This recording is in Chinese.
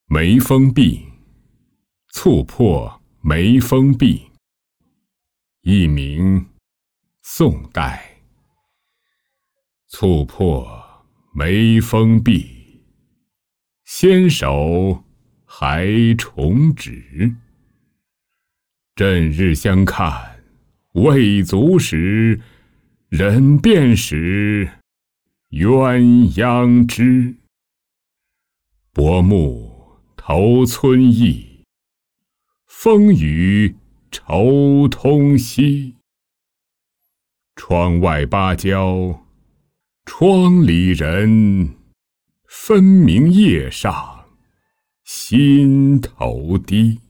眉峰壁，蹴破眉峰壁。佚名，宋代。蹴破眉峰壁，纤手还重指。振日相看未足时，人便使鸳鸯织。薄暮投村意，风雨愁通夕。窗外芭蕉，窗里人，分明夜上心头低。